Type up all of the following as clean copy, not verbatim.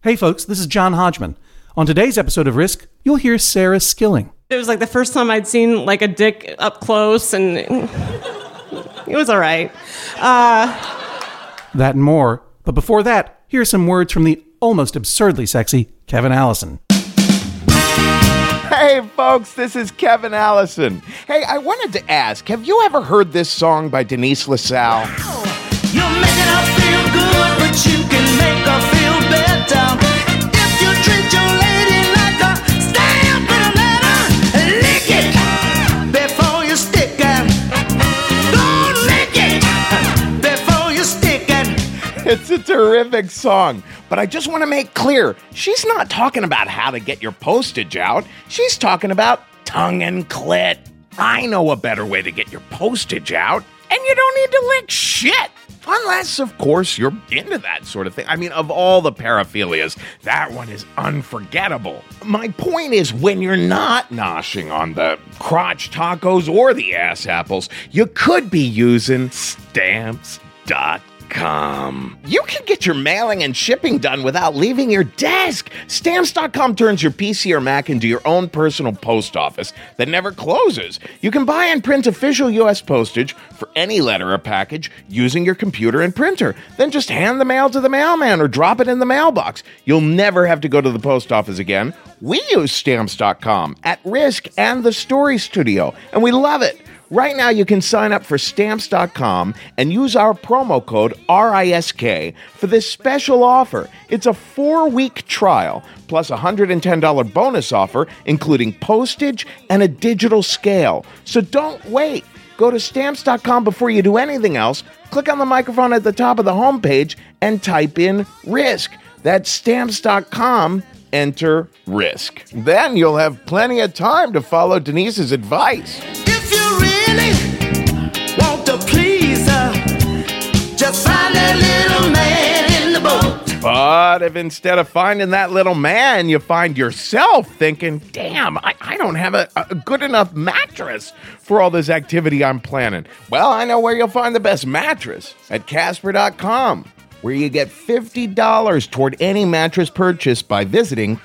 Hey folks, this is John Hodgman. On today's episode of Risk, you'll hear Sarah Skilling. It was like the first time I'd seen like a dick up close, and it was all right. That and more. But before that, here are some words from the almost absurdly sexy Kevin Allison. Hey folks, this is Kevin Allison. Hey, I wanted to ask, have you ever heard this song by Denise LaSalle? You're making her feel good, but you can make her feel better. If you treat your lady like a stamp in a letter, lick it before you stick it. Don't lick it before you stick it. It's a terrific song, but I just want to make clear, she's not talking about how to get your postage out. She's talking about tongue and clit. I know a better way to get your postage out, and you don't need to lick shit. Unless, of course, you're into that sort of thing. I mean, of all the paraphilias, that one is unforgettable. My point is, when you're not noshing on the crotch tacos or the ass apples, you could be using Stamps.com. You can get your mailing and shipping done without leaving your desk. Stamps.com turns your PC or Mac into your own personal post office that never closes. You can buy and print official U.S. postage for any letter or package using your computer and printer. Then just hand the mail to the mailman or drop it in the mailbox. You'll never have to go to the post office again. We use Stamps.com at Risk and the Story Studio, and we love it. Right now, you can sign up for Stamps.com and use our promo code RISK for this special offer. It's a 4-week trial, plus a $110 bonus offer, including postage and a digital scale. So don't wait. Go to Stamps.com before you do anything else. Click on the microphone at the top of the homepage and type in RISK. That's Stamps.com. Enter RISK. Then you'll have plenty of time to follow Denise's advice. If you really want to please her, just find that little man in the boat. But if instead of finding that little man, you find yourself thinking, damn, I don't have a good enough mattress for all this activity I'm planning. Well, I know where you'll find the best mattress, at Casper.com, where you get $50 toward any mattress purchase by visiting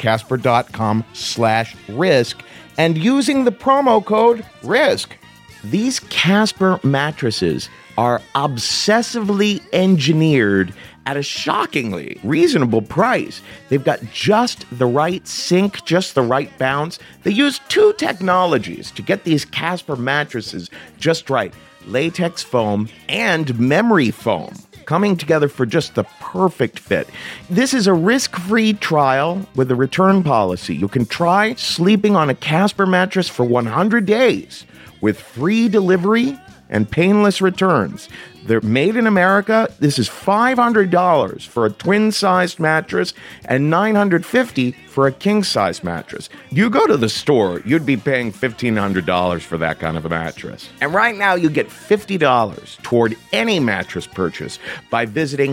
Casper.com/risk and using the promo code RISK. These Casper mattresses are obsessively engineered at a shockingly reasonable price. They've got just the right sink, just the right bounce. They use 2 technologies to get these Casper mattresses just right: latex foam and memory foam, coming together for just the perfect fit. This is a risk-free trial with a return policy. You can try sleeping on a Casper mattress for 100 days with free delivery and painless returns. They're made in America. This is $500 for a twin-sized mattress and $950 for a king-size mattress. You go to the store, you'd be paying $1,500 for that kind of a mattress. And right now, you get $50 toward any mattress purchase by visiting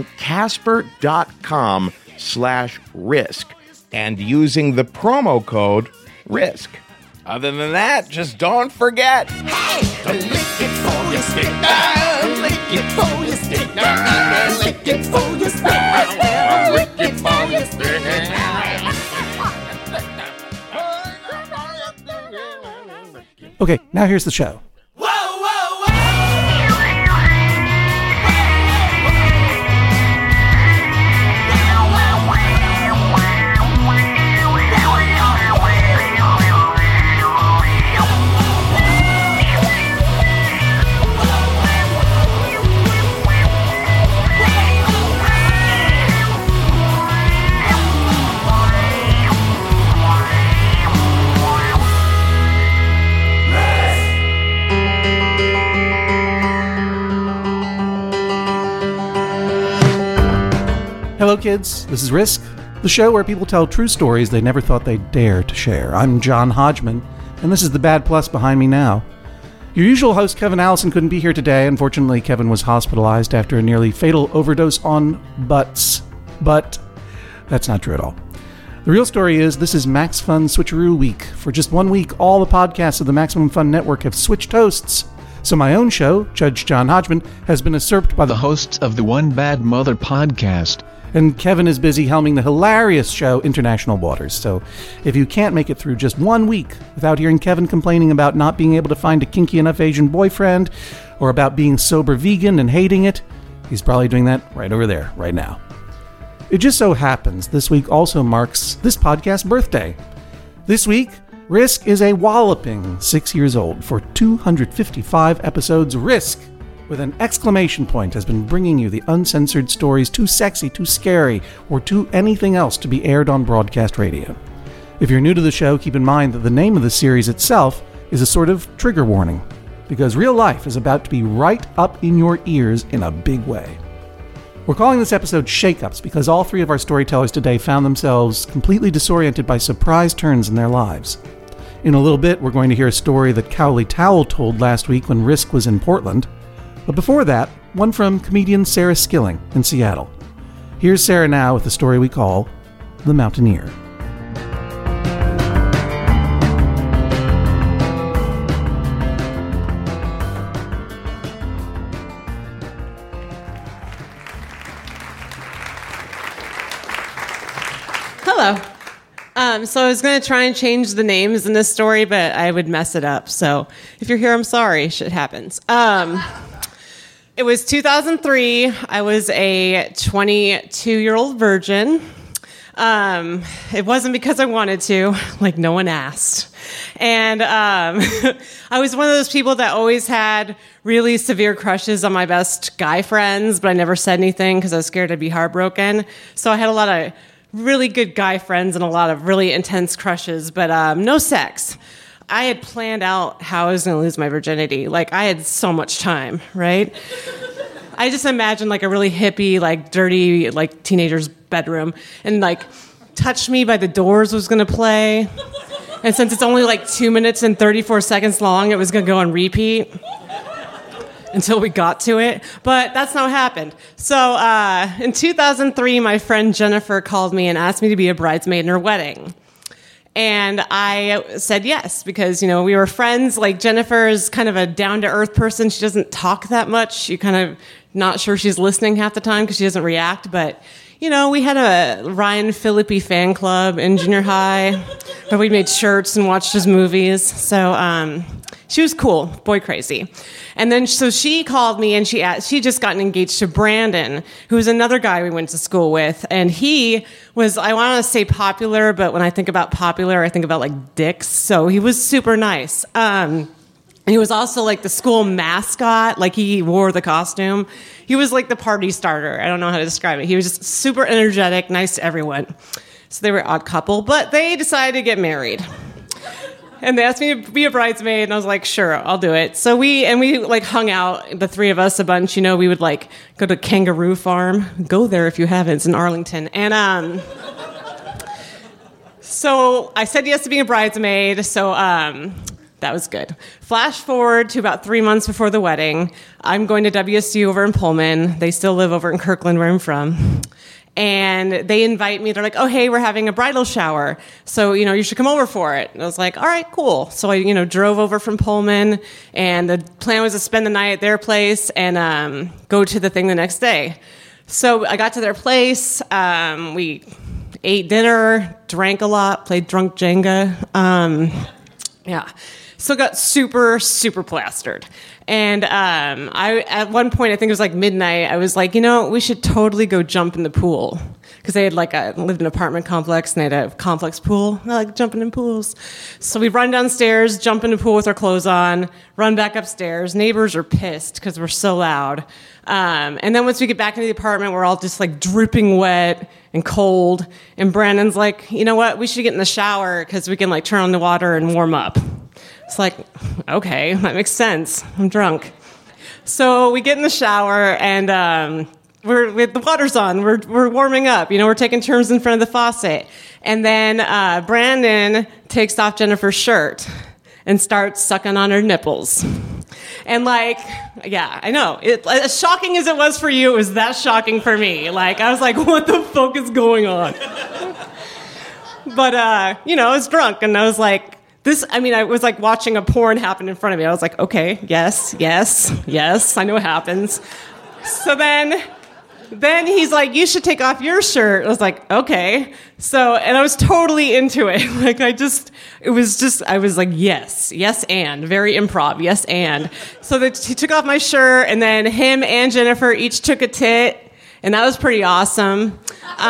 Casper.com/risk and using the promo code RISK. Other than that, just don't forget. Hey, lick it for your stick. Lick it for your stick. Lick it for your stick. Lick it for your stick. Okay, now here's the show. Hello, kids. This is Risk, the show where people tell true stories they never thought they'd dare to share. I'm John Hodgman, and this is the Bad Plus behind me now. Your usual host, Kevin Allison, couldn't be here today. Unfortunately, Kevin was hospitalized after a nearly fatal overdose on butts. But that's not true at all. The real story is this is Max Fun Switcheroo Week. For just 1 week, all the podcasts of the Maximum Fun Network have switched hosts. So my own show, Judge John Hodgman, has been usurped by the hosts of the One Bad Mother podcast. And Kevin is busy helming the hilarious show International Waters. So if you can't make it through just 1 week without hearing Kevin complaining about not being able to find a kinky enough Asian boyfriend, or about being sober vegan and hating it, he's probably doing that right over there, right now. It just so happens this week also marks this podcast's birthday. This week, Risk is a walloping 6 years old. For 255 episodes, Risk, with an exclamation point, has been bringing you the uncensored stories too sexy, too scary, or too anything else to be aired on broadcast radio. If you're new to the show, keep in mind that the name of the series itself is a sort of trigger warning, because real life is about to be right up in your ears in a big way. We're calling this episode Shake-Ups because all three of our storytellers today found themselves completely disoriented by surprise turns in their lives. In a little bit, we're going to hear a story that Cowley Towell told last week when Risk was in Portland. But before that, one from comedian Sarah Skilling in Seattle. Here's Sarah now with the story we call The Mountaineer. Hello. So I was going to try and change the names in this story, but I would mess it up. So if you're here, I'm sorry. Shit happens. It was 2003. I was a 22-year-old virgin. It wasn't because I wanted to, like no one asked. And I was one of those people that always had really severe crushes on my best guy friends, but I never said anything because I was scared I'd be heartbroken. So I had a lot of really good guy friends and a lot of really intense crushes, but no sex. I had planned out how I was going to lose my virginity. Like, I had so much time, right? I just imagined, like, a really hippie, like, dirty, like, teenager's bedroom, and, like, Touch Me by the Doors was going to play. And since it's only, like, 2 minutes and 34 seconds long, it was going to go on repeat until we got to it. But that's not what happened. So in 2003, my friend Jennifer called me and asked me to be a bridesmaid in her wedding. And I said yes, because, you know, we were friends. Like, Jennifer is kind of a down-to-earth person. She doesn't talk that much. You're kind of not sure she's listening half the time because she doesn't react. But, you know, we had a Ryan Phillippe fan club in junior high where we made shirts and watched his movies. So she was cool, boy crazy. And then, so she called me and she just gotten engaged to Brandon, who was another guy we went to school with. And he was, I want to say popular, but when I think about popular, I think about like dicks. So he was super nice. And he was also like the school mascot, like he wore the costume. He was like the party starter. I don't know how to describe it. He was just super energetic, nice to everyone. So they were an odd couple, but they decided to get married. And they asked me to be a bridesmaid, and I was like, sure, I'll do it. So we like hung out, the three of us, a bunch. You know, we would like go to Kangaroo Farm. Go there if you haven't. It's in Arlington. And so I said yes to being a bridesmaid. So that was good. Flash forward to about 3 months before the wedding. I'm going to WSU over in Pullman. They still live over in Kirkland, where I'm from. And they invite me. They're like, oh, hey, we're having a bridal shower. So, you know, you should come over for it. And I was like, all right, cool. So I, you know, drove over from Pullman. And the plan was to spend the night at their place and go to the thing the next day. So I got to their place. We ate dinner, drank a lot, played drunk Jenga. Yeah. So got super, super plastered. And I, at one point, I think it was like midnight, I was like, you know, we should totally go jump in the pool. Because they had like lived in an apartment complex, and they had a complex pool. I like jumping in pools. So we run downstairs, jump in the pool with our clothes on, run back upstairs. Neighbors are pissed because we're so loud. And then once we get back into the apartment, we're all just like dripping wet and cold. And Brandon's like, you know what, we should get in the shower because we can like turn on the water and warm up. It's like, okay, that makes sense. I'm drunk. So we get in the shower, and the water's on. We're warming up. You know, we're taking turns in front of the faucet. And then Brandon takes off Jennifer's shirt and starts sucking on her nipples. And like, yeah, I know. As shocking as it was for you, it was that shocking for me. Like, I was like, what the fuck is going on? But, you know, I was drunk, and I was like, I was like watching a porn happen in front of me. I was like, okay, yes, I know what happens. So then then he's like, you should take off your shirt. I was like, okay. So, and I was totally into it. Like, I was like, yes, and very improv. Yes, and so he took off my shirt, and then him and Jennifer each took a tit, and that was pretty awesome.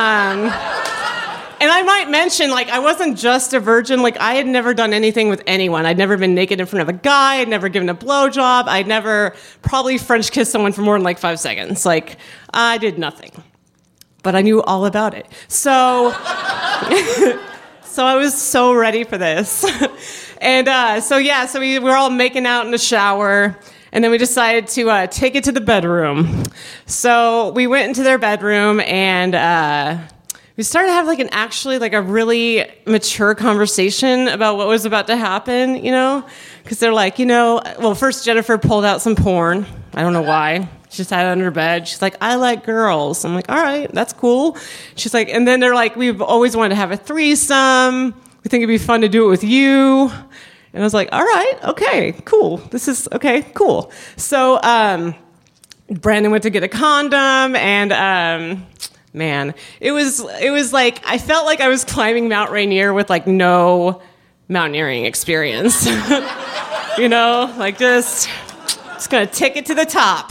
And I might mention, like, I wasn't just a virgin. Like, I had never done anything with anyone. I'd never been naked in front of a guy. I'd never given a blowjob. I'd never probably French kissed someone for more than like 5 seconds. Like, I did nothing. But I knew all about it. So, so I was so ready for this. And so we were all making out in the shower. And then we decided to take it to the bedroom. So we went into their bedroom and... we started to have like a really mature conversation about what was about to happen, you know? Because they're like, well, first Jennifer pulled out some porn. I don't know why. She just had it under her bed. She's like, I like girls. I'm like, all right, that's cool. She's like, and then they're like, we've always wanted to have a threesome. We think it'd be fun to do it with you. And I was like, all right, okay, cool. This is, okay, cool. So Brandon went to get a condom and... man, it was like, I felt like I was climbing Mount Rainier with like no mountaineering experience. Like just gonna take it to the top.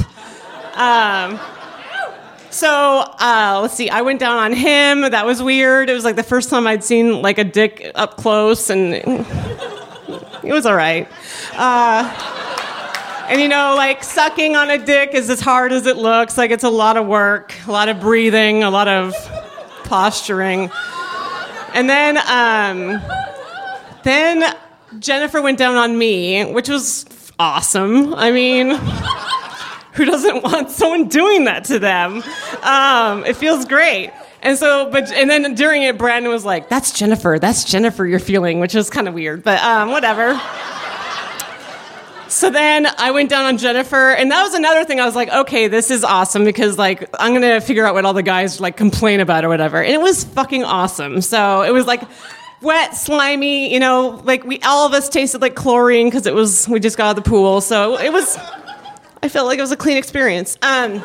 So let's see, I went down on him. That was weird. It was like the first time I'd seen like a dick up close, and it was all right. And like sucking on a dick is as hard as it looks. Like it's a lot of work, a lot of breathing, a lot of posturing. And then Jennifer went down on me, which was awesome. I mean, who doesn't want someone doing that to them? It feels great. And so, and then during it, Brandon was like, that's Jennifer you're feeling, which was kind of weird, but whatever. So then I went down on Jennifer, and that was another thing. I was like, okay, this is awesome, because like I'm gonna figure out what all the guys like complain about or whatever. And it was fucking awesome. So it was like wet, slimy, like all of us tasted like chlorine because we just got out of the pool. So I felt like it was a clean experience. And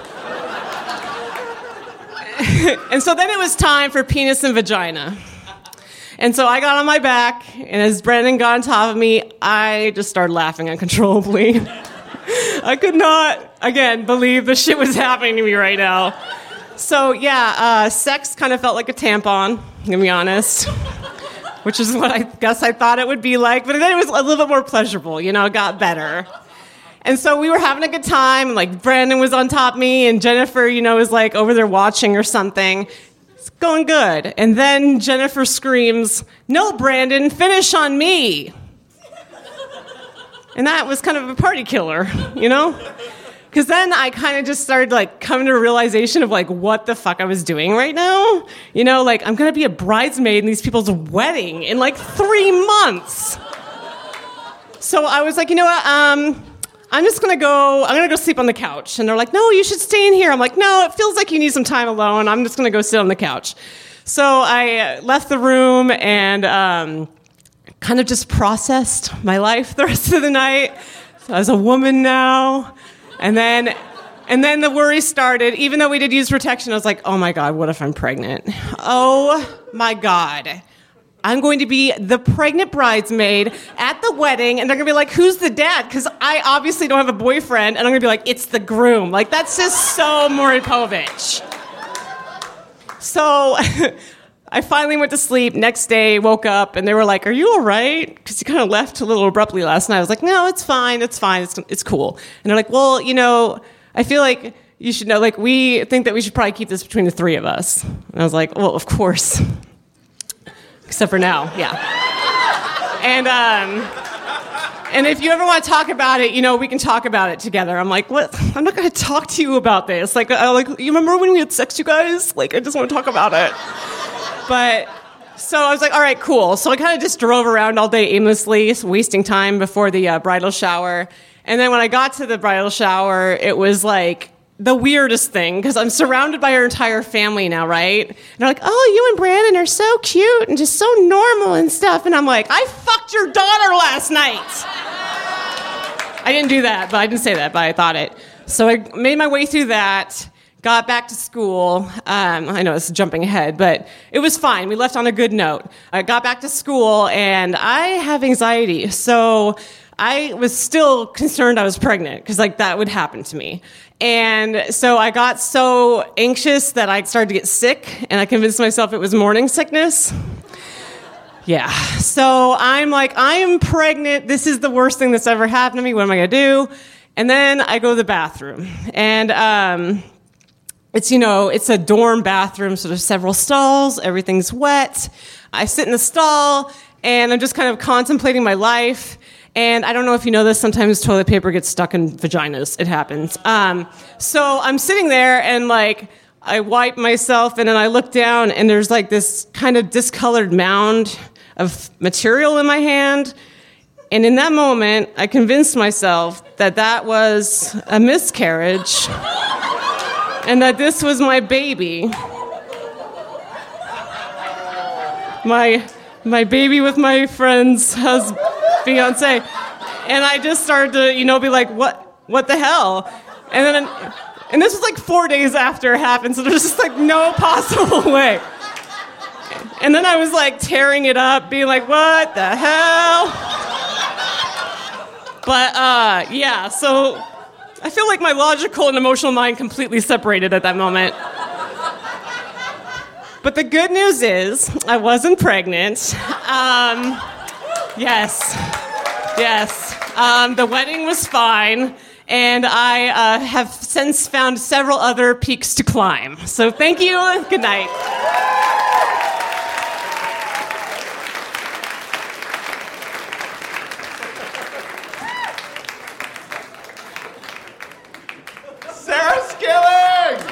so then it was time for penis and vagina. And so I got on my back, and as Brandon got on top of me, I just started laughing uncontrollably. I could not, again, believe the shit was happening to me right now. So yeah, sex kind of felt like a tampon, to be honest, which is what I guess I thought it would be like. But then it was a little bit more pleasurable, it got better. And so we were having a good time, and like Brandon was on top of me, and Jennifer, was like over there watching or something. It's going good. And then Jennifer screams, "No, Brandon, finish on me." And that was kind of a party killer, Because then I kind of just started like coming to a realization of like what the fuck I was doing right now. Like I'm going to be a bridesmaid in these people's wedding in like 3 months. So I was like, you know what? I'm going to go sleep on the couch. And they're like, no, you should stay in here. I'm like, no, it feels like you need some time alone. I'm just going to go sit on the couch. So I left the room and kind of just processed my life the rest of the night. So I was a woman now. And then the worry started. Even though we did use protection, I was like, oh my God, what if I'm pregnant? Oh my God. I'm going to be the pregnant bridesmaid at the wedding, and they're going to be like, who's the dad? Because I obviously don't have a boyfriend, and I'm going to be like, it's the groom. Like, that's just so Maury Povich. So I finally went to sleep. Next day, woke up, and they were like, are you all right? Because you kind of left a little abruptly last night. I was like, no, it's fine. It's cool. And they're like, well, I feel like you should know, like, we think that we should probably keep this between the three of us. And I was like, well, of course. Except for now, yeah. And if you ever want to talk about it, we can talk about it together. I'm like, what? I'm not going to talk to you about this. Like, you remember when we had sex, you guys? Like, I just want to talk about it. But, so I was like, all right, cool. So I kind of just drove around all day aimlessly, wasting time before the bridal shower. And then when I got to the bridal shower, it was like the weirdest thing, because I'm surrounded by her entire family now, right? And they're like, oh, you and Brandon are so cute and just so normal and stuff. And I'm like, I fucked your daughter last night. I didn't do that, but I didn't say that, but I thought it. So I made my way through that, got back to school. I know it's jumping ahead, but it was fine. We left on a good note. I got back to school, and I have anxiety, so I was still concerned I was pregnant, because that would happen to me. And so I got so anxious that I started to get sick, and I convinced myself it was morning sickness. Yeah. So I'm like, I am pregnant. This is the worst thing that's ever happened to me. What am I going to do? And then I go to the bathroom. And it's a dorm bathroom, so there's several stalls. Everything's wet. I sit in the stall, and I'm just kind of contemplating my life. And I don't know if you know this, sometimes toilet paper gets stuck in vaginas. It happens. So I'm sitting there, and I wipe myself, and then I look down, and there's this kind of discolored mound of material in my hand. And in that moment, I convinced myself that that was a miscarriage and that this was my baby. My baby with my friend's fiance. And I just started to, be like, what the hell? And this was 4 days after it happened, so there's just no possible way. And then I was tearing it up, being like, what the hell? But yeah, so I feel like my logical and emotional mind completely separated at that moment. But the good news is I wasn't pregnant. Yes. The wedding was fine. And I have since found several other peaks to climb. So thank you. Good night. Sarah Skilling!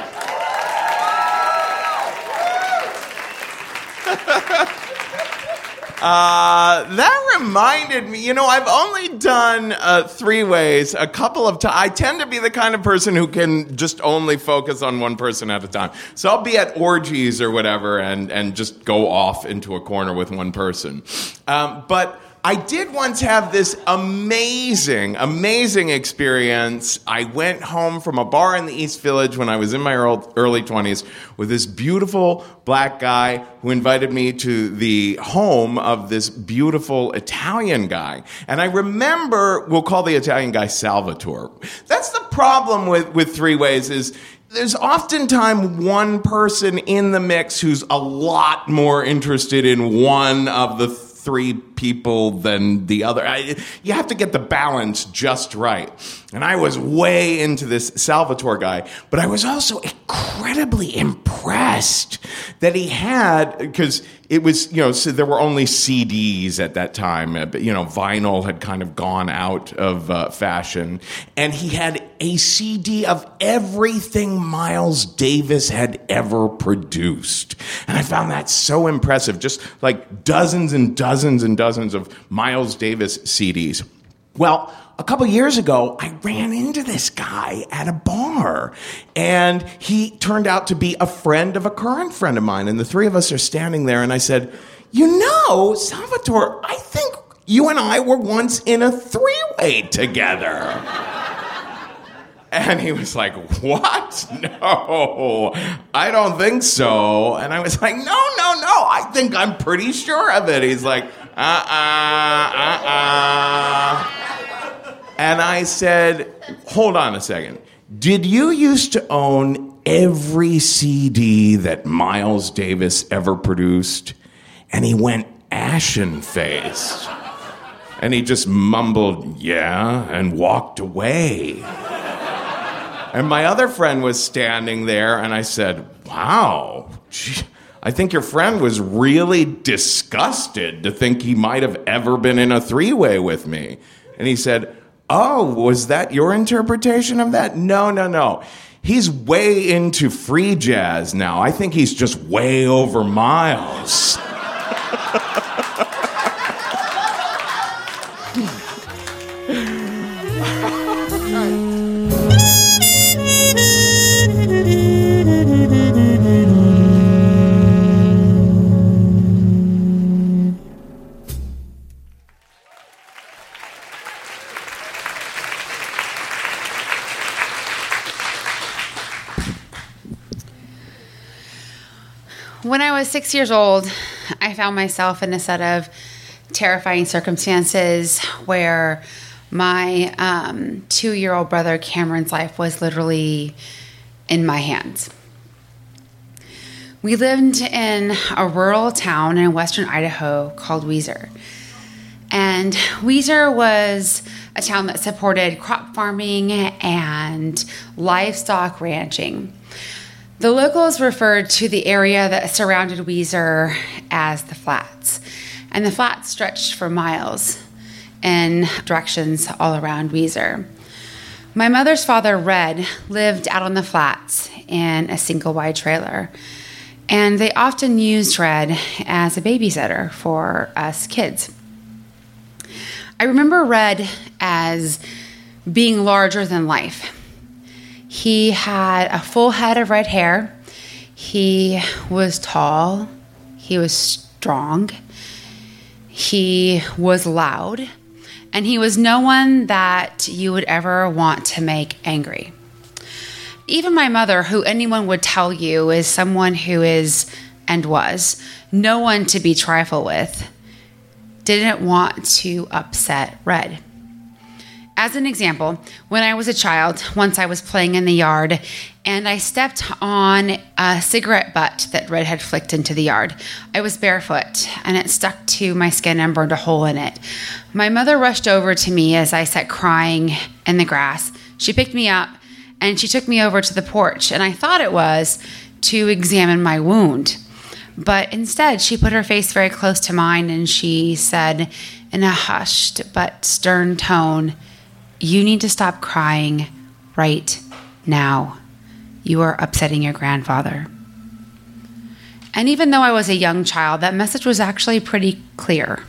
That reminded me, I've only done three-ways a couple of times. I tend to be the kind of person who can just only focus on one person at a time. So I'll be at orgies or whatever and just go off into a corner with one person. But I did once have this amazing experience. I went home from a bar in the East Village when I was in my early 20s with this beautiful black guy who invited me to the home of this beautiful Italian guy. And I remember, we'll call the Italian guy Salvatore. That's the problem with three-ways is there's oftentimes one person in the mix who's a lot more interested in one of the three people than the other. You have to get the balance just right. And I was way into this Salvatore guy, but I was also incredibly impressed that he had, because it was, so there were only CDs at that time. Vinyl had kind of gone out of fashion. And he had a CD of everything Miles Davis had ever produced. And I found that so impressive, just dozens and dozens and dozens of Miles Davis CDs. Well, a couple years ago, I ran into this guy at a bar, and he turned out to be a friend of a current friend of mine, and the three of us are standing there, and I said, Salvatore, I think you and I were once in a three-way together. And he was like, what? No, I don't think so. And I was like, no, I think I'm pretty sure of it. He's like, And I said, hold on a second. Did you used to own every CD that Miles Davis ever produced? And he went ashen-faced. And he just mumbled, yeah, and walked away. And my other friend was standing there, and I said, wow, gee, I think your friend was really disgusted to think he might have ever been in a three-way with me. And he said, oh, was that your interpretation of that? No. He's way into free jazz now. I think he's just way over Miles. was 6 years old, I found myself in a set of terrifying circumstances where my 2-year-old brother Cameron's life was literally in my hands. We lived in a rural town in western Idaho called Weiser. And Weiser was a town that supported crop farming and livestock ranching. The locals referred to the area that surrounded Weiser as the Flats. And the Flats stretched for miles in directions all around Weiser. My mother's father, Red, lived out on the Flats in a single-wide trailer. And they often used Red as a babysitter for us kids. I remember Red as being larger than life. He had a full head of red hair. He was tall. He was strong. He was loud. And he was no one that you would ever want to make angry. Even my mother, who anyone would tell you is someone who is and was no one to be trifled with, didn't want to upset Red. As an example, when I was a child, once I was playing in the yard and I stepped on a cigarette butt that Red had flicked into the yard. I was barefoot and it stuck to my skin and burned a hole in it. My mother rushed over to me as I sat crying in the grass. She picked me up and she took me over to the porch, and I thought it was to examine my wound. But instead, she put her face very close to mine and she said in a hushed but stern tone, "You need to stop crying right now. You are upsetting your grandfather." And even though I was a young child, that message was actually pretty clear.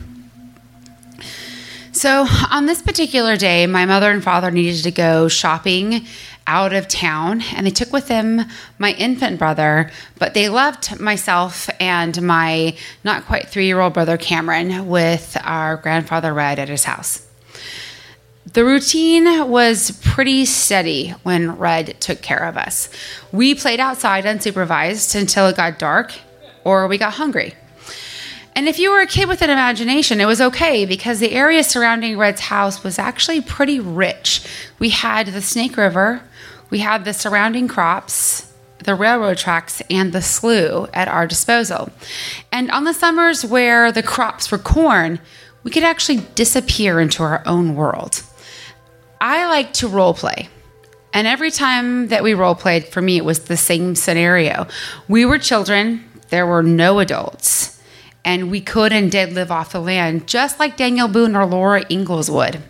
So on this particular day, my mother and father needed to go shopping out of town, and they took with them my infant brother, but they left myself and my not quite 3-year-old brother Cameron with our grandfather Red at his house. The routine was pretty steady when Red took care of us. We played outside unsupervised until it got dark or we got hungry. And if you were a kid with an imagination, it was okay because the area surrounding Red's house was actually pretty rich. We had the Snake River, we had the surrounding crops, the railroad tracks, and the slough at our disposal. And on the summers where the crops were corn, we could actually disappear into our own world. I like to role play. And every time that we role played, for me, it was the same scenario. We were children, there were no adults. And we could and did live off the land, just like Daniel Boone or Laura Ingalls would.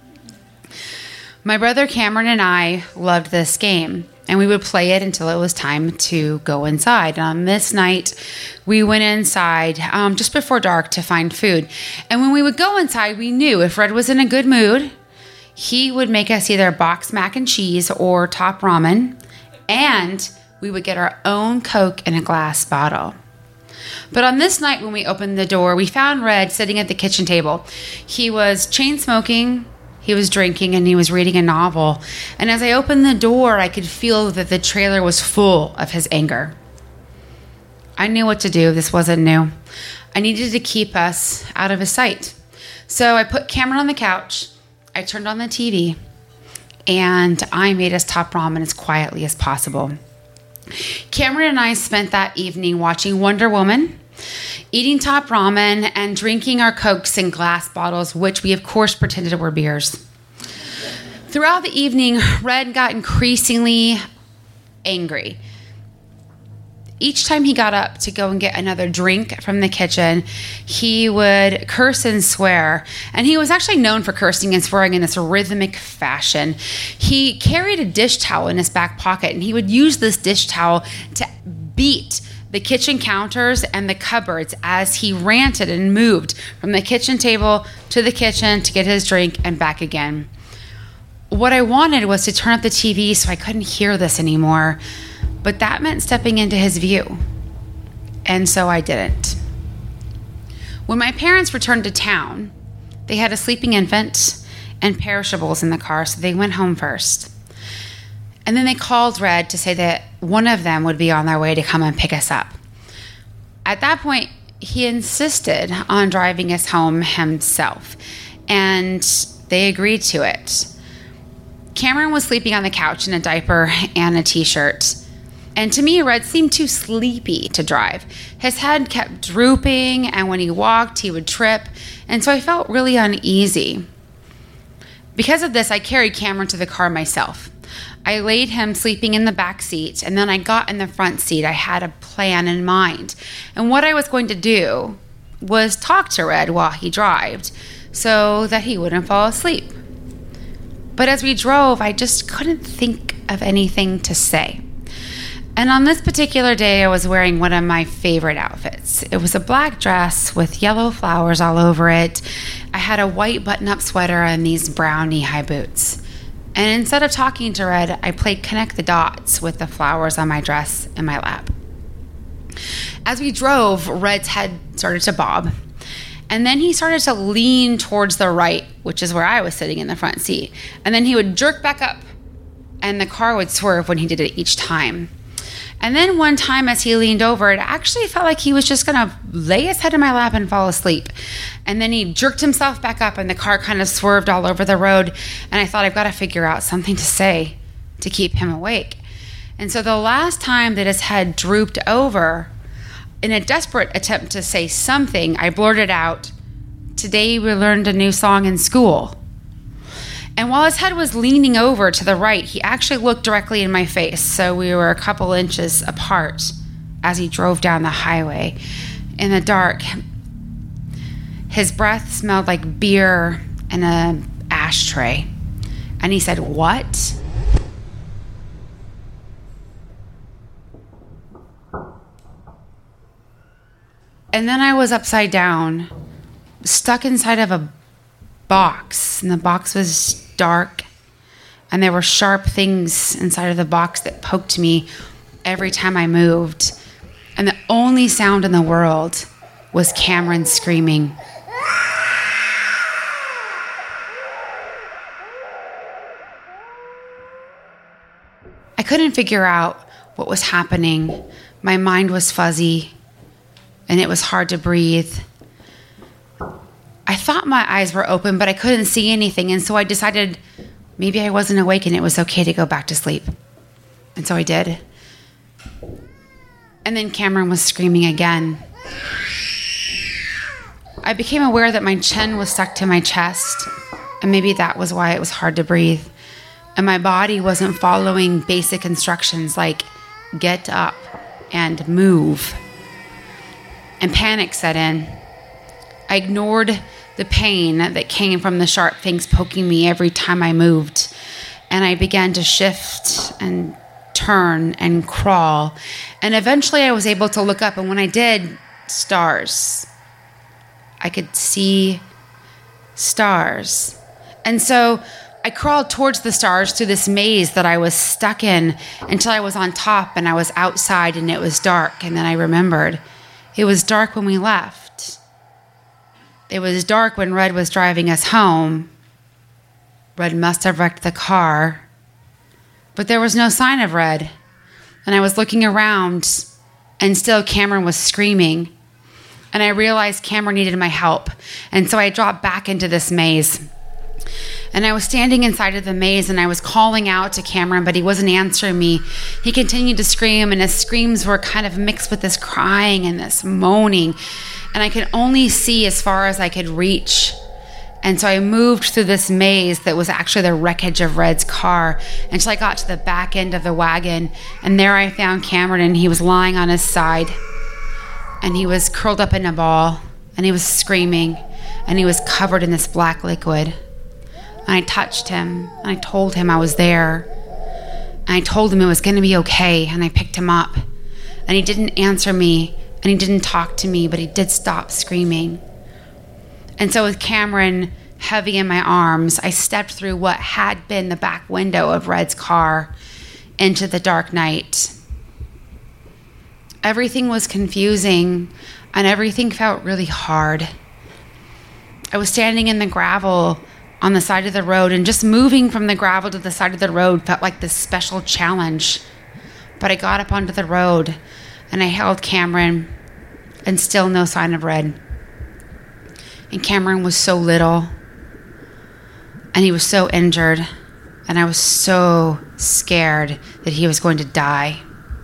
My brother Cameron and I loved this game, and we would play it until it was time to go inside. And on this night, we went inside just before dark to find food. And when we would go inside, we knew if Red was in a good mood, he would make us either box mac and cheese or top ramen, and we would get our own Coke in a glass bottle. But on this night when we opened the door, we found Red sitting at the kitchen table. He was chain smoking, he was drinking, and he was reading a novel. And as I opened the door, I could feel that the trailer was full of his anger. I knew what to do. This wasn't new. I needed to keep us out of his sight. So I put Cameron on the couch, I turned on the TV, and I made us top ramen as quietly as possible. Cameron and I spent that evening watching Wonder Woman, eating top ramen, and drinking our Cokes in glass bottles, which we of course pretended were beers. Throughout the evening, Red got increasingly angry. Each time he got up to go and get another drink from the kitchen, he would curse and swear. And he was actually known for cursing and swearing in this rhythmic fashion. He carried a dish towel in his back pocket, and he would use this dish towel to beat the kitchen counters and the cupboards as he ranted and moved from the kitchen table to the kitchen to get his drink and back again. What I wanted was to turn up the TV so I couldn't hear this anymore. But that meant stepping into his view. And so I didn't. When my parents returned to town, they had a sleeping infant and perishables in the car, so they went home first. And then they called Red to say that one of them would be on their way to come and pick us up. At that point, he insisted on driving us home himself, and they agreed to it. Cameron was sleeping on the couch in a diaper and a t-shirt. And to me, Red seemed too sleepy to drive. His head kept drooping, and when he walked, he would trip. And so I felt really uneasy. Because of this, I carried Cameron to the car myself. I laid him sleeping in the back seat, and then I got in the front seat. I had a plan in mind. And what I was going to do was talk to Red while he drove so that he wouldn't fall asleep. But as we drove, I just couldn't think of anything to say. And on this particular day, I was wearing one of my favorite outfits. It was a black dress with yellow flowers all over it. I had a white button-up sweater and these brown knee-high boots. And instead of talking to Red, I played connect the dots with the flowers on my dress in my lap. As we drove, Red's head started to bob. And then he started to lean towards the right, which is where I was sitting in the front seat. And then he would jerk back up, and the car would swerve when he did it each time. And then one time as he leaned over, it actually felt like he was just going to lay his head in my lap and fall asleep. And then he jerked himself back up, and the car kind of swerved all over the road. And I thought, I've got to figure out something to say to keep him awake. And so the last time that his head drooped over, in a desperate attempt to say something, I blurted out, "Today we learned a new song in school." And while his head was leaning over to the right, he actually looked directly in my face, so we were a couple inches apart as he drove down the highway. In the dark, his breath smelled like beer and an ashtray. And he said, "What?" And then I was upside down, stuck inside of a box, and the box was dark, and there were sharp things inside of the box that poked me every time I moved. And the only sound in the world was Cameron screaming. I couldn't figure out what was happening. My mind was fuzzy, and it was hard to breathe. I thought my eyes were open, but I couldn't see anything, and so I decided maybe I wasn't awake and it was okay to go back to sleep. And so I did. And then Cameron was screaming again. I became aware that my chin was stuck to my chest, and maybe that was why it was hard to breathe. And my body wasn't following basic instructions like get up and move. And panic set in. I ignored the pain that came from the sharp things poking me every time I moved. And I began to shift and turn and crawl. And eventually I was able to look up. And when I did, stars. I could see stars. And so I crawled towards the stars through this maze that I was stuck in until I was on top and I was outside and it was dark. And then I remembered it was dark when we left. It was dark when Red was driving us home. Red must have wrecked the car. But there was no sign of Red. And I was looking around, and still Cameron was screaming. And I realized Cameron needed my help. And so I dropped back into this maze. And I was standing inside of the maze, and I was calling out to Cameron, but he wasn't answering me. He continued to scream, and his screams were kind of mixed with this crying and this moaning. And I could only see as far as I could reach. And so I moved through this maze that was actually the wreckage of Red's car until I got to the back end of the wagon. And there I found Cameron, and he was lying on his side. And he was curled up in a ball, and he was screaming, and he was covered in this black liquid. And I touched him, and I told him I was there. And I told him it was going to be okay, and I picked him up. And he didn't answer me, and he didn't talk to me, but he did stop screaming. And so with Cameron heavy in my arms, I stepped through what had been the back window of Red's car into the dark night. Everything was confusing, and everything felt really hard. I was standing in the gravel on the side of the road, and just moving from the gravel to the side of the road felt like this special challenge. But I got up onto the road, and I held Cameron, and still no sign of Red. And Cameron was so little, and he was so injured, and I was so scared that he was going to die.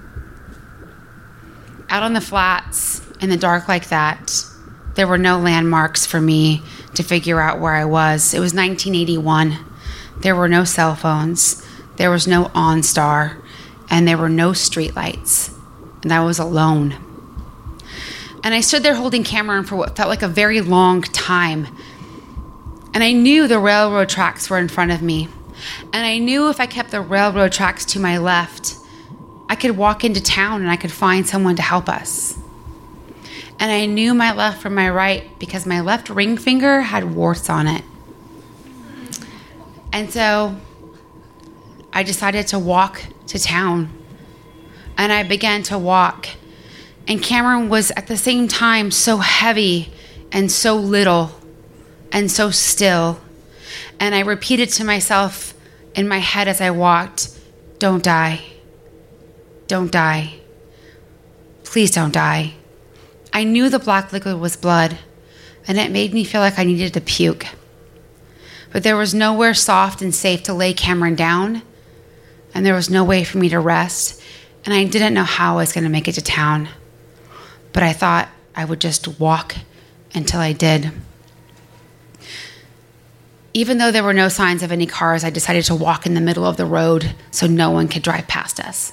Out on the flats, in the dark like that, there were no landmarks for me to figure out where I was. It was 1981. There were no cell phones. There was no OnStar. And there were no streetlights. And I was alone. And I stood there holding Cameron for what felt like a very long time. And I knew the railroad tracks were in front of me. And I knew if I kept the railroad tracks to my left, I could walk into town and I could find someone to help us. And I knew my left from my right because my left ring finger had warts on it. And so I decided to walk to town. And I began to walk. And Cameron was at the same time so heavy and so little and so still. And I repeated to myself in my head as I walked, "Don't die. Don't die. Please don't die." I knew the black liquid was blood, and it made me feel like I needed to puke. But there was nowhere soft and safe to lay Cameron down, and there was no way for me to rest, and I didn't know how I was going to make it to town. But I thought I would just walk until I did. Even though there were no signs of any cars, I decided to walk in the middle of the road so no one could drive past us.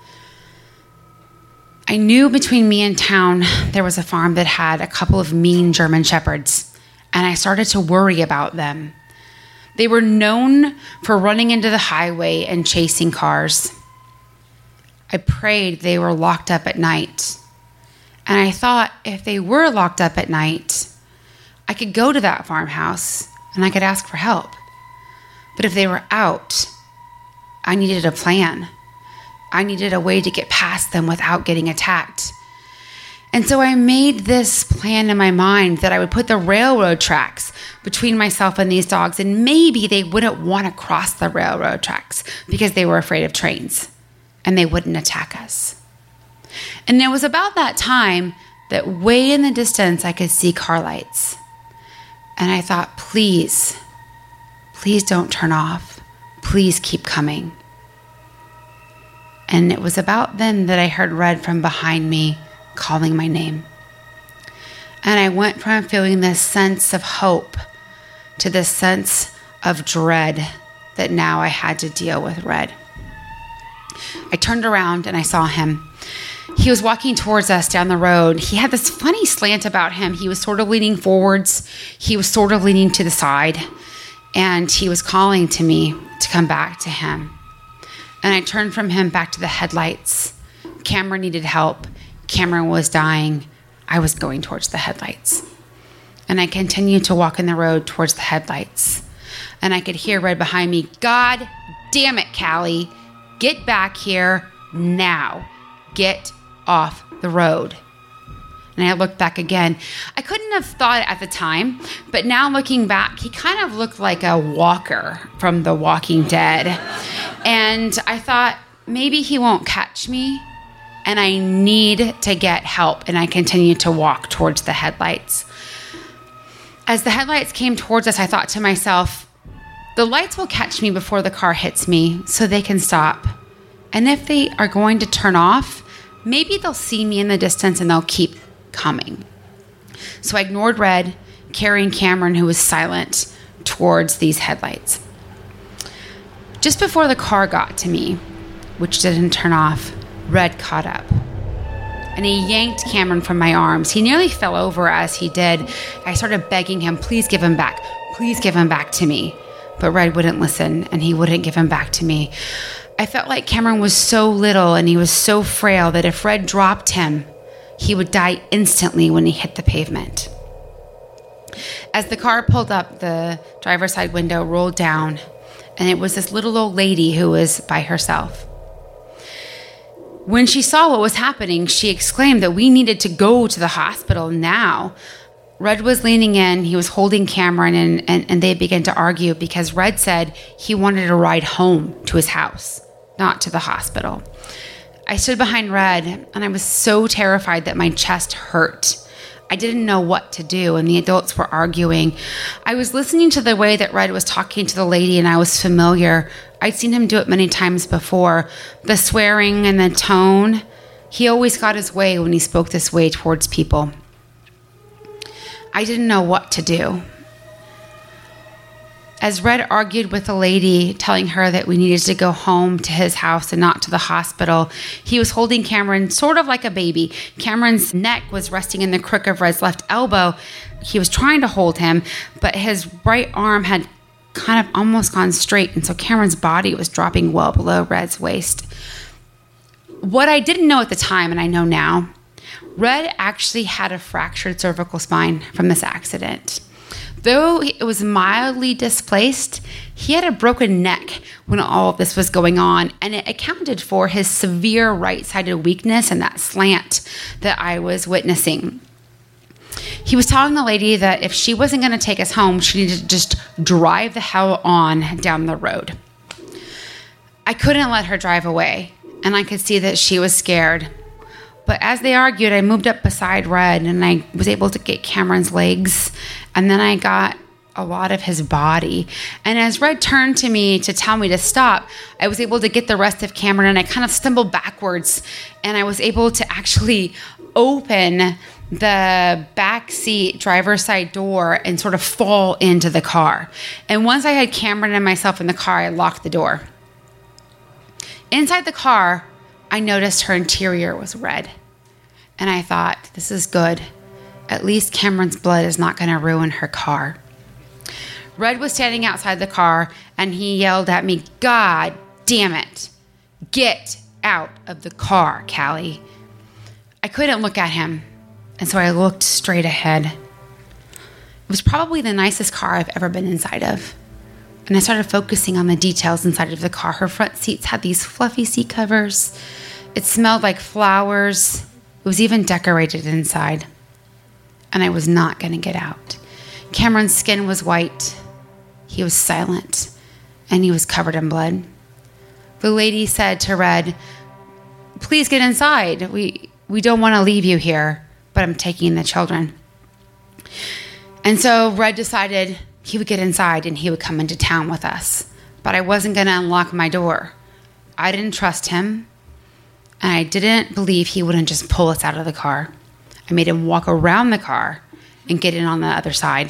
I knew between me and town there was a farm that had a couple of mean German shepherds, and I started to worry about them. They were known for running into the highway and chasing cars. I prayed they were locked up at night. And I thought if they were locked up at night, I could go to that farmhouse and I could ask for help. But if they were out, I needed a plan. I needed a way to get past them without getting attacked. And so I made this plan in my mind that I would put the railroad tracks between myself and these dogs, and maybe they wouldn't want to cross the railroad tracks because they were afraid of trains and they wouldn't attack us. And it was about that time that way in the distance I could see car lights. And I thought, please don't turn off. Please keep coming. And it was about then that I heard Red from behind me calling my name. And I went from feeling this sense of hope to this sense of dread that now I had to deal with Red. I turned around and I saw him. He was walking towards us down the road. He had this funny slant about him. He was sort of leaning forwards. He was sort of leaning to the side. And he was calling to me to come back to him. And I turned from him back to the headlights. Cameron needed help. Cameron was dying. I was going towards the headlights. And I continued to walk in the road towards the headlights. And I could hear Red behind me, "God damn it, Callie. Get back here now. Get off the road." And I looked back again. I couldn't have thought it at the time, but now looking back, he kind of looked like a walker from The Walking Dead. And I thought, maybe he won't catch me, and I need to get help. And I continued to walk towards the headlights. As the headlights came towards us, I thought to myself, the lights will catch me before the car hits me so they can stop. And if they are going to turn off, maybe they'll see me in the distance and they'll keep coming. So I ignored Red, carrying Cameron, who was silent, towards these headlights. Just before the car got to me, which didn't turn off, Red caught up. And he yanked Cameron from my arms. He nearly fell over as he did. I started begging him, please give him back. Please give him back to me. But Red wouldn't listen, and he wouldn't give him back to me. I felt like Cameron was so little and he was so frail that if Red dropped him, he would die instantly when he hit the pavement. As the car pulled up, the driver's side window rolled down, and it was this little old lady who was by herself. When she saw what was happening, she exclaimed that we needed to go to the hospital now. Red was leaning in, he was holding Cameron, and they began to argue because Red said he wanted to ride home to his house, not to the hospital. I stood behind Red, and I was so terrified that my chest hurt. I didn't know what to do, and the adults were arguing. I was listening to the way that Red was talking to the lady, and I was familiar. I'd seen him do it many times before. The swearing and the tone. He always got his way when he spoke this way towards people. I didn't know what to do. As Red argued with the lady, telling her that we needed to go home to his house and not to the hospital, he was holding Cameron sort of like a baby. Cameron's neck was resting in the crook of Red's left elbow. He was trying to hold him, but his right arm had kind of almost gone straight, and so Cameron's body was dropping well below Red's waist. What I didn't know at the time, and I know now, Red actually had a fractured cervical spine from this accident. Though it was mildly displaced, he had a broken neck when all of this was going on, and it accounted for his severe right-sided weakness and that slant that I was witnessing. He was telling the lady that if she wasn't going to take us home, she needed to just drive the hell on down the road. I couldn't let her drive away, and I could see that she was scared. But as they argued, I moved up beside Red, and I was able to get Cameron's legs, and then I got a lot of his body. And as Red turned to me to tell me to stop, I was able to get the rest of Cameron, and I kind of stumbled backwards, and I was able to actually open the back seat driver's side door and sort of fall into the car. And once I had Cameron and myself in the car, I locked the door. Inside the car, I noticed her interior was red. And I thought, this is good. At least Cameron's blood is not going to ruin her car. Red was standing outside the car, and he yelled at me, "God damn it. Get out of the car, Callie." I couldn't look at him, and so I looked straight ahead. It was probably the nicest car I've ever been inside of. And I started focusing on the details inside of the car. Her front seats had these fluffy seat covers. It smelled like flowers. It was even decorated inside. And I was not going to get out. Cameron's skin was white. He was silent. And he was covered in blood. The lady said to Red, "Please get inside. We don't want to leave you here, but I'm taking the children." And so Red decided he would get inside and he would come into town with us. But I wasn't going to unlock my door. I didn't trust him. And I didn't believe he wouldn't just pull us out of the car. I made him walk around the car and get in on the other side.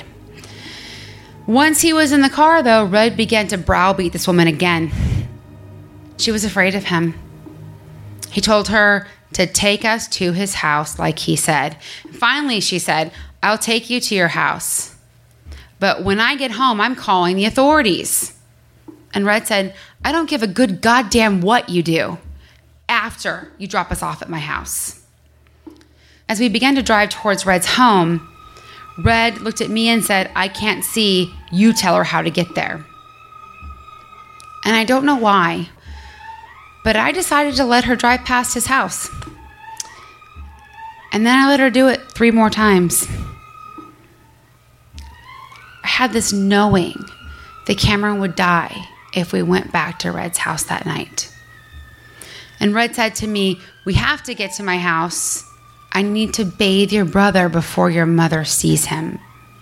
Once he was in the car, though, Red began to browbeat this woman again. She was afraid of him. He told her to take us to his house, like he said. Finally, she said, "I'll take you to your house. But when I get home, I'm calling the authorities." And Red said, "I don't give a good goddamn what you do after you drop us off at my house." As we began to drive towards Red's home, Red looked at me and said, "I can't see. You tell her how to get there." And I don't know why, but I decided to let her drive past his house. And then I let her do it 3 more times. I had this knowing that Cameron would die if we went back to Red's house that night. And Red said to me, "We have to get to my house. I need to bathe your brother before your mother sees him."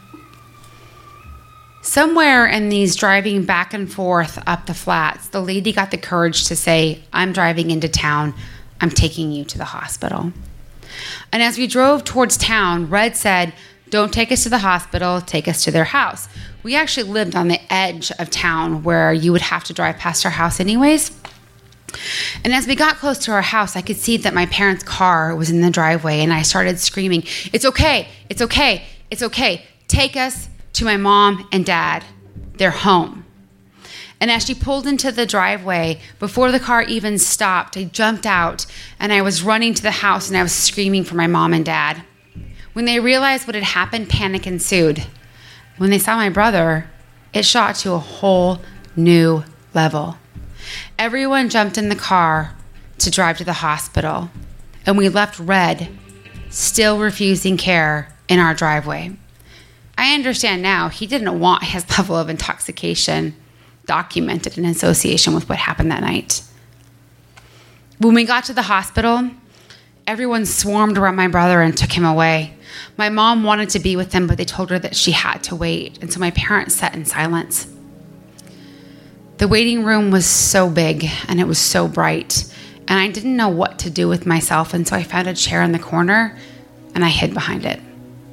Somewhere in these driving back and forth up the flats, the lady got the courage to say, "I'm driving into town. I'm taking you to the hospital." And as we drove towards town, Red said, "Don't take us to the hospital, take us to their house." We actually lived on the edge of town where you would have to drive past our house anyways. And as we got close to our house, I could see that my parents' car was in the driveway, and I started screaming, "It's okay, it's okay, it's okay. Take us to my mom and dad. They're home." And as she pulled into the driveway, before the car even stopped, I jumped out, and I was running to the house, and I was screaming for my mom and dad. When they realized what had happened, panic ensued. When they saw my brother, it shot to a whole new level. Everyone jumped in the car to drive to the hospital, and we left Red, still refusing care, in our driveway. I understand now he didn't want his level of intoxication documented in association with what happened that night. When we got to the hospital, everyone swarmed around my brother and took him away. My mom wanted to be with him, but they told her that she had to wait, and so my parents sat in silence. The waiting room was so big, and it was so bright, and I didn't know what to do with myself, and so I found a chair in the corner, and I hid behind it.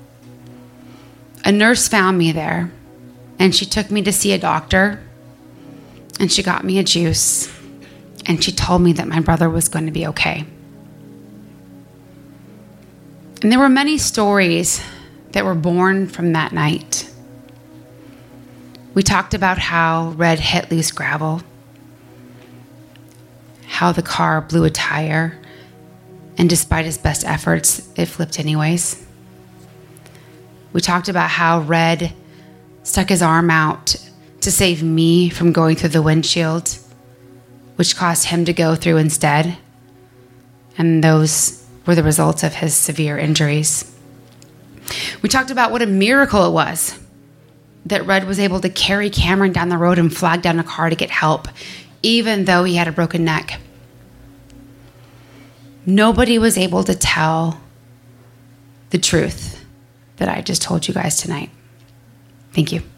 A nurse found me there, and she took me to see a doctor, and she got me a juice, and she told me that my brother was going to be okay. And there were many stories that were born from that night. We talked about how Red hit loose gravel, how the car blew a tire, and despite his best efforts, it flipped anyways. We talked about how Red stuck his arm out to save me from going through the windshield, which caused him to go through instead. And those were the results of his severe injuries. We talked about what a miracle it was that Red was able to carry Cameron down the road and flag down a car to get help, even though he had a broken neck. Nobody was able to tell the truth that I just told you guys tonight. Thank you.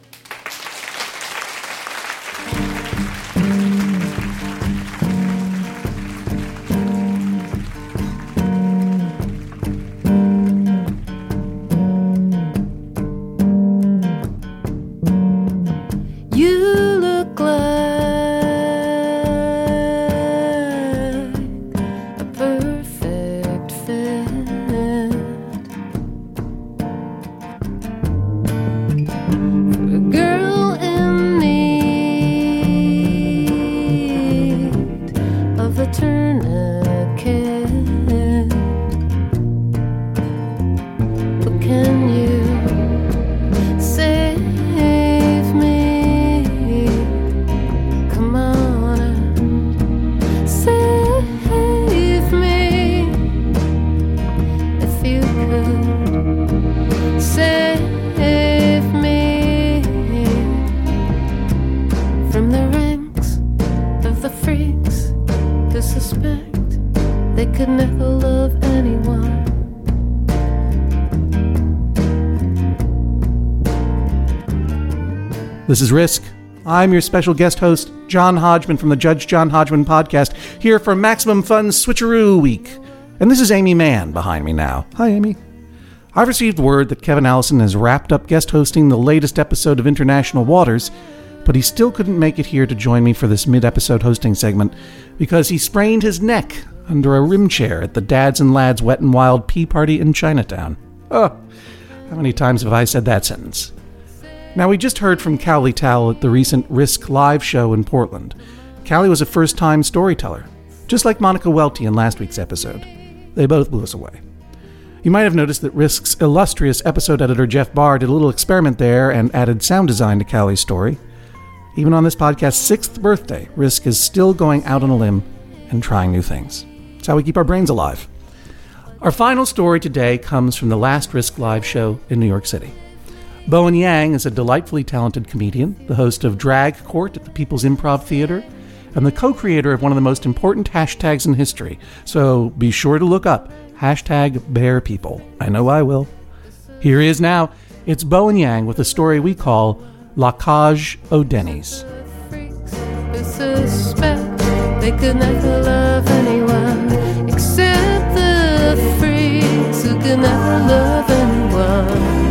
This is Risk. I'm your special guest host, John Hodgman from the Judge John Hodgman podcast, here for Maximum Fun Switcheroo Week. And this is Amy Mann behind me now. Hi, Amy. I've received word that Kevin Allison has wrapped up guest hosting the latest episode of International Waters, but he still couldn't make it here to join me for this mid-episode hosting segment because he sprained his neck under a rim chair at the Dads and Lads Wet and Wild Pea Party in Chinatown. Oh, how many times have I said that sentence? Now, we just heard from Cowley Tal at the recent Risk live show in Portland. Cowley was a first-time storyteller, just like Monica Welty in last week's episode. They both blew us away. You might have noticed that Risk's illustrious episode editor Jeff Barr did a little experiment there and added sound design to Cowley's story. Even on this podcast's 6th birthday, Risk is still going out on a limb and trying new things. It's how we keep our brains alive. Our final story today comes from the last Risk live show in New York City. Bowen Yang is a delightfully talented comedian, the host of Drag Court at the People's Improv Theater, and the co-creator of one of the most important hashtags in history. So be sure to look up #BearPeople. I know I will. Here he is now. It's Bowen Yang with a story we call La Cage aux Denny's. They could never love anyone except the freaks who could never love anyone.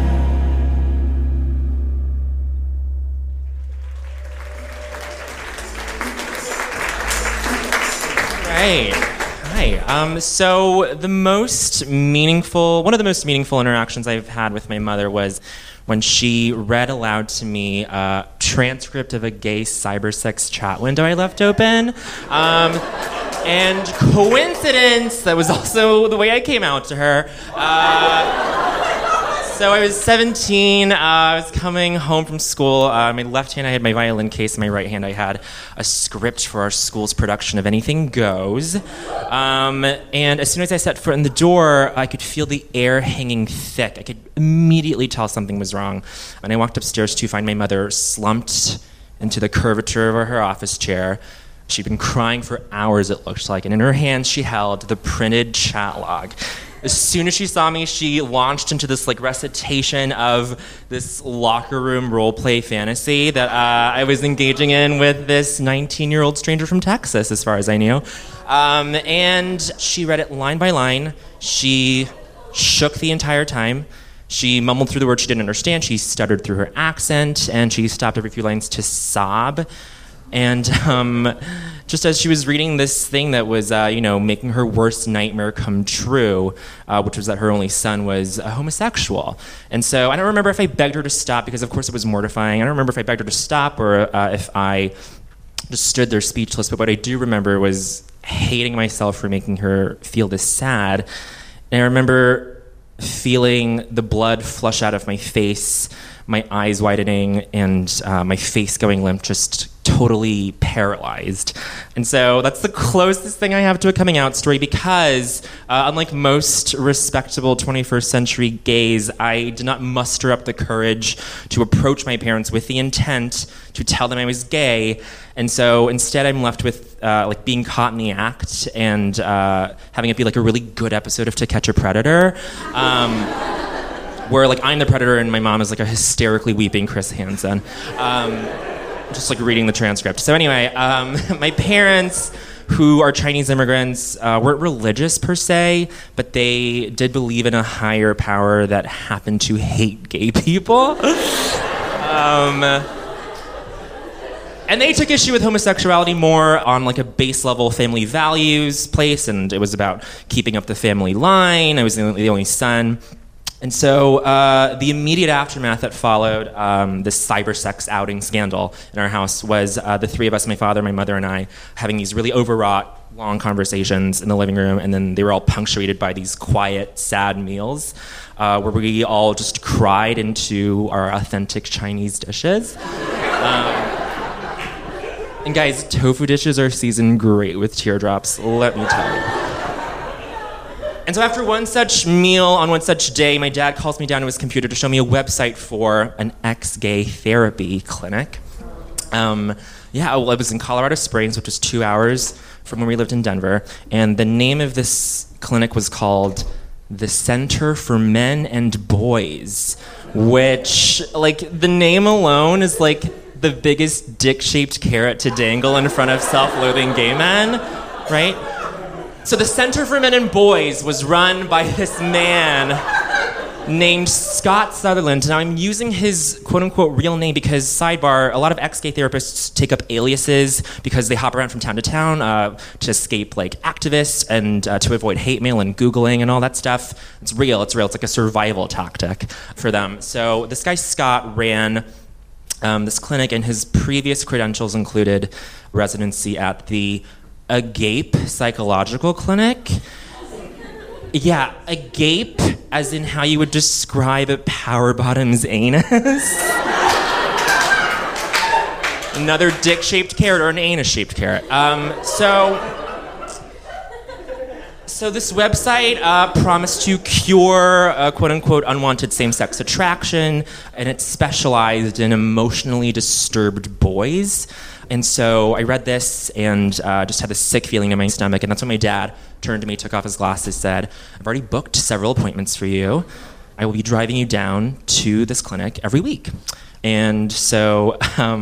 Hi. So one of the most meaningful interactions I've had with my mother was when she read aloud to me a transcript of a gay cybersex chat window I left open. And coincidence, that was also the way I came out to her. So I was 17, I was coming home from school. My left hand I had my violin case, in my right hand I had a script for our school's production of Anything Goes. And as soon as I set foot in the door, I could feel the air hanging thick. I could immediately tell something was wrong. And I walked upstairs to find my mother slumped into the curvature of her office chair. She'd been crying for hours, it looked like, and in her hands she held the printed chat log. As soon as she saw me, she launched into this like recitation of this locker room role play fantasy that I was engaging in with this 19-year-old stranger from Texas, as far as I knew. And she read it line by line. She shook the entire time. She mumbled through the words she didn't understand. She stuttered through her accent, and she stopped every few lines to sob. And just as she was reading this thing that was, making her worst nightmare come true, which was that her only son was a homosexual. And so I don't remember if I begged her to stop, because of course it was mortifying. I don't remember if I begged her to stop or if I just stood there speechless. But what I do remember was hating myself for making her feel this sad. And I remember feeling the blood flush out of my face, my eyes widening, and my face going limp, just totally paralyzed. And so that's the closest thing I have to a coming out story, because unlike most respectable 21st century gays, I did not muster up the courage to approach my parents with the intent to tell them I was gay. And so instead I'm left with being caught in the act and having it be like a really good episode of To Catch a Predator. Where like I'm the predator and my mom is like a hysterically weeping Chris Hansen. Just like reading the transcript. So anyway, my parents, who are Chinese immigrants, weren't religious per se, but they did believe in a higher power that happened to hate gay people. And they took issue with homosexuality more on like a base level family values place, and it was about keeping up the family line. I was the only son. And so the immediate aftermath that followed this cyber sex outing scandal in our house was the three of us, my father, my mother, and I, having these really overwrought, long conversations in the living room, and then they were all punctuated by these quiet, sad meals where we all just cried into our authentic Chinese dishes. And guys, tofu dishes are seasoned great with teardrops, let me tell you. And so after one such meal on one such day, my dad calls me down to his computer to show me a website for an ex-gay therapy clinic. It was in Colorado Springs, which was 2 hours from where we lived in Denver. And the name of this clinic was called the Center for Men and Boys, which, like, the name alone is like the biggest dick-shaped carrot to dangle in front of self-loathing gay men, right? So the Center for Men and Boys was run by this man named Scott Sutherland. Now I'm using his quote-unquote real name because, sidebar, a lot of ex-gay therapists take up aliases because they hop around from town to town to escape like activists and to avoid hate mail and Googling and all that stuff. It's real. It's like a survival tactic for them. So this guy Scott ran this clinic, and his previous credentials included residency at the Agape Psychological Clinic. Yeah, agape, as in how you would describe a power bottom's anus. Another dick-shaped carrot or an anus-shaped carrot. So this website promised to cure quote-unquote unwanted same-sex attraction, and it specialized in emotionally disturbed boys. And so I read this and just had this sick feeling in my stomach, and that's when my dad turned to me, took off his glasses, said, "I've already booked several appointments for you. I will be driving you down to this clinic every week." And so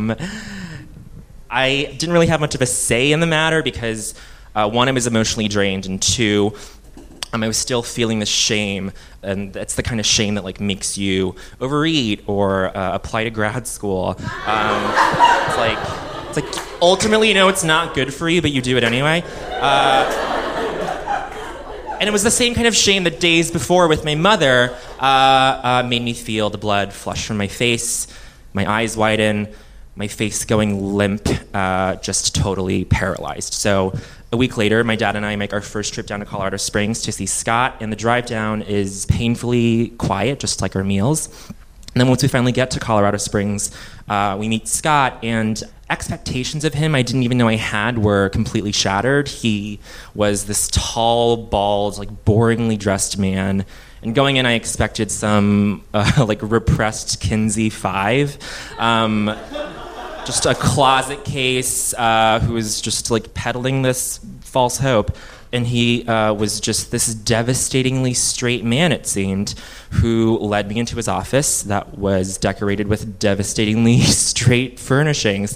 I didn't really have much of a say in the matter because, one, I was emotionally drained, and two, I was still feeling this shame, and that's the kind of shame that like makes you overeat or apply to grad school. It's like ultimately, it's not good for you, but you do it anyway. And it was the same kind of shame that days before with my mother made me feel the blood flush from my face, my eyes widen, my face going limp, just totally paralyzed. So a week later, my dad and I make our first trip down to Colorado Springs to see Scott, and the drive down is painfully quiet, just like our meals. And then once we finally get to Colorado Springs, we meet Scott, and expectations of him I didn't even know I had were completely shattered. He was this tall, bald, like boringly dressed man. And going in, I expected some like repressed Kinsey 5. just a closet case who was just like peddling this false hope. And he was just this devastatingly straight man, it seemed, who led me into his office that was decorated with devastatingly straight furnishings.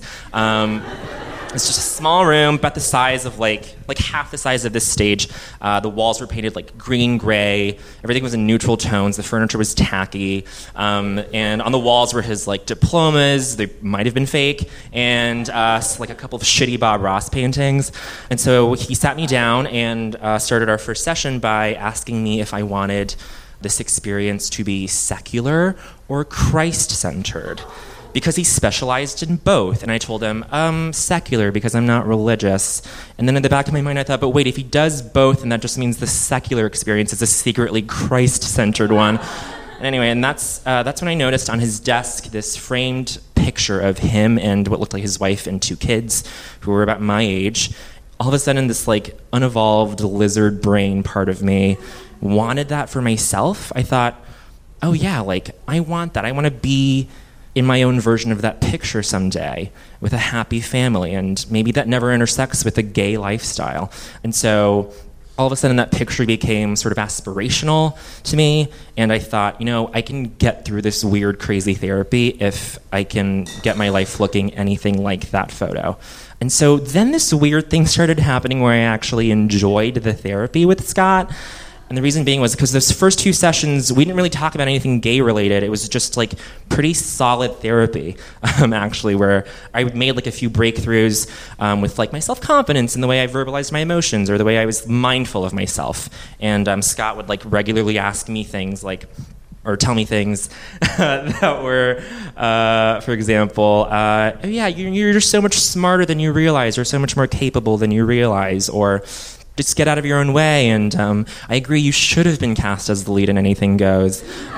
It's just a small room, about the size of like half the size of this stage. The walls were painted like green gray. Everything was in neutral tones. The furniture was tacky, and on the walls were his like diplomas. They might have been fake, and like a couple of shitty Bob Ross paintings. And so he sat me down and started our first session by asking me if I wanted this experience to be secular or Christ-centered, because he specialized in both. And I told him, secular, because I'm not religious. And then in the back of my mind, I thought, but wait, if he does both, then that just means the secular experience is a secretly Christ-centered one. And anyway, and that's when I noticed on his desk this framed picture of him and what looked like his wife and 2 kids who were about my age. All of a sudden, this like unevolved lizard brain part of me wanted that for myself. I thought, oh yeah, like I want that. I want to be in my own version of that picture someday with a happy family, and maybe that never intersects with a gay lifestyle. And so all of a sudden that picture became sort of aspirational to me, and I thought, I can get through this weird, crazy therapy if I can get my life looking anything like that photo. And so then this weird thing started happening where I actually enjoyed the therapy with Scott. And the reason being was because those first 2 sessions, we didn't really talk about anything gay related. It was just like pretty solid therapy, actually, where I made like a few breakthroughs with like my self-confidence and the way I verbalized my emotions or the way I was mindful of myself. And Scott would like regularly ask me things like, or tell me things that were, for example, oh yeah, you're just so much smarter than you realize, or so much more capable than you realize, or just get out of your own way, and I agree you should have been cast as the lead in Anything Goes.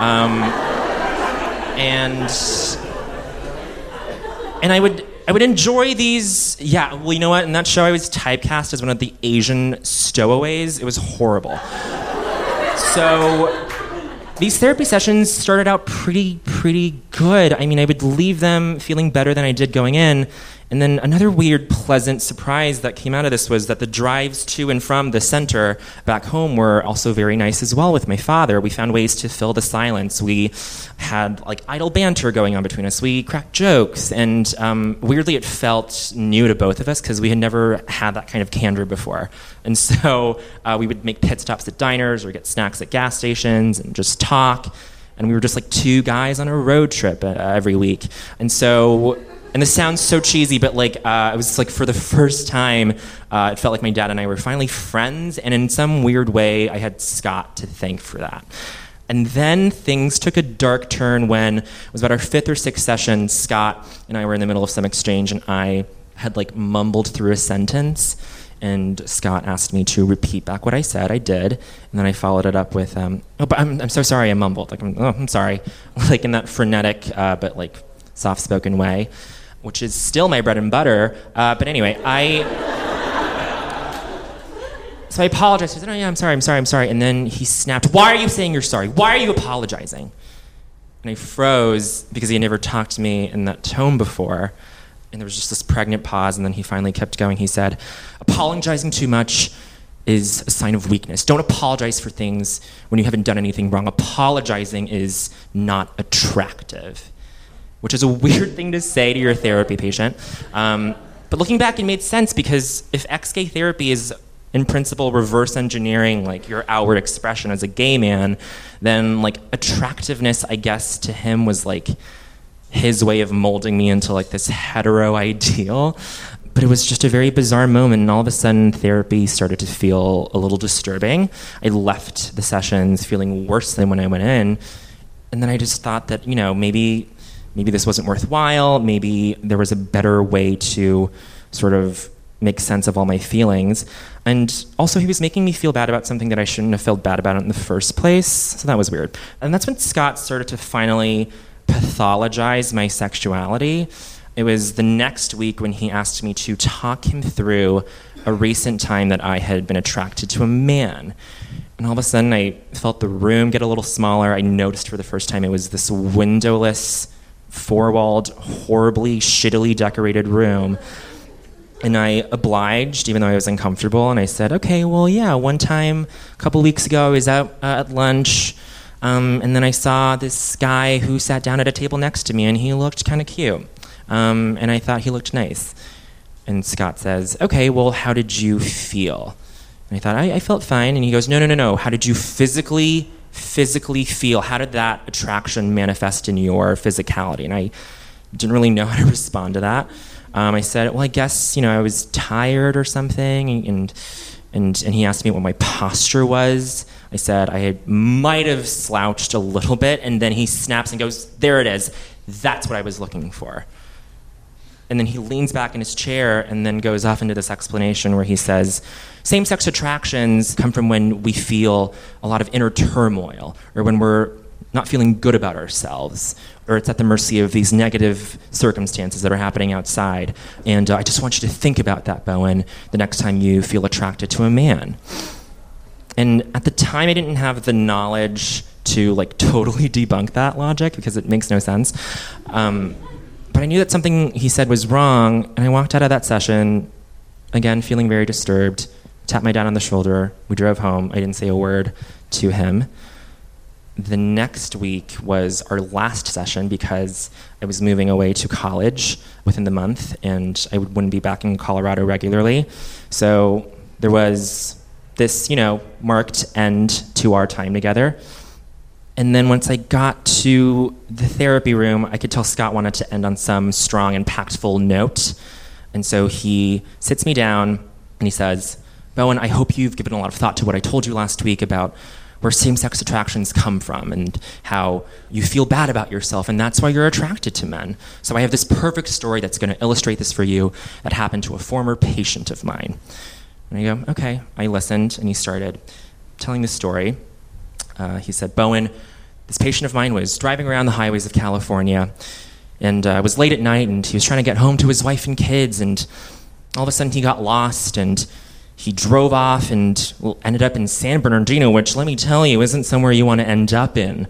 And I would enjoy these, yeah, well, you know what, in that show I was typecast as one of the Asian stowaways. It was horrible. So these therapy sessions started out pretty good. I mean, I would leave them feeling better than I did going in. And then another weird, pleasant surprise that came out of this was that the drives to and from the center back home were also very nice as well with my father. We found ways to fill the silence. We had like idle banter going on between us. We cracked jokes. And weirdly, it felt new to both of us because we had never had that kind of candor before. And so we would make pit stops at diners or get snacks at gas stations and just talk. And we were just like 2 guys on a road trip every week. And so... And this sounds so cheesy, but like it was like for the first time, it felt like my dad and I were finally friends, and in some weird way, I had Scott to thank for that. And then things took a dark turn when it was about our 5th or 6th session. Scott and I were in the middle of some exchange, and I had like mumbled through a sentence, and Scott asked me to repeat back what I said. I did, and then I followed it up with, "Oh, but I'm so sorry," I mumbled. Like, I'm sorry," like in that frenetic but like soft-spoken way, which is still my bread and butter. But anyway, so I apologized. He said, "Oh yeah, I'm sorry." And then he snapped, "Why are you saying you're sorry? Why are you apologizing?" And I froze because he had never talked to me in that tone before. And there was just this pregnant pause, and then he finally kept going. He said, "Apologizing too much is a sign of weakness. Don't apologize for things when you haven't done anything wrong. Apologizing is not attractive." Which is a weird thing to say to your therapy patient. But looking back, it made sense, because if ex-gay therapy is, in principle, reverse engineering like your outward expression as a gay man, then like attractiveness, I guess, to him was like his way of molding me into like this hetero ideal. But it was just a very bizarre moment, and all of a sudden therapy started to feel a little disturbing. I left the sessions feeling worse than when I went in, and then I just thought that, maybe this wasn't worthwhile. Maybe there was a better way to sort of make sense of all my feelings. And also, he was making me feel bad about something that I shouldn't have felt bad about in the first place. So that was weird. And that's when Scott started to finally pathologize my sexuality. It was the next week when he asked me to talk him through a recent time that I had been attracted to a man. And all of a sudden, I felt the room get a little smaller. I noticed for the first time it was this windowless four-walled, horribly, shittily decorated room. And I obliged, even though I was uncomfortable, and I said, okay, well, yeah, one time, a couple weeks ago, I was out at lunch, and then I saw this guy who sat down at a table next to me, and he looked kind of cute. And I thought he looked nice. And Scott says, okay, well, how did you feel? And I thought, I felt fine. And he goes, no. How did you physically feel? How did that attraction manifest in your physicality? And I didn't really know how to respond to that. I said, well, I guess, I was tired or something. And he asked me what my posture was. I said I might have slouched a little bit. And then he snaps and goes, there it is. That's what I was looking for. And then he leans back in his chair and then goes off into this explanation where he says, same-sex attractions come from when we feel a lot of inner turmoil, or when we're not feeling good about ourselves, or it's at the mercy of these negative circumstances that are happening outside. And I just want you to think about that, Bowen, the next time you feel attracted to a man. And at the time, I didn't have the knowledge to totally debunk that logic, because it makes no sense. But I knew that something he said was wrong, and I walked out of that session, again, feeling very disturbed, tapped my dad on the shoulder. We drove home. I didn't say a word to him. The next week was our last session because I was moving away to college within the month, and I wouldn't be back in Colorado regularly. So there was this, marked end to our time together. And then once I got to the therapy room, I could tell Scott wanted to end on some strong, impactful note. And so he sits me down and he says, Bowen, I hope you've given a lot of thought to what I told you last week about where same-sex attractions come from and how you feel bad about yourself, and that's why you're attracted to men. So I have this perfect story that's going to illustrate this for you that happened to a former patient of mine. And I go, okay. I listened, and he started telling the story. He said, Bowen, this patient of mine was driving around the highways of California, and it was late at night, and he was trying to get home to his wife and kids, and all of a sudden he got lost, and he drove off and ended up in San Bernardino, which, let me tell you, isn't somewhere you want to end up in.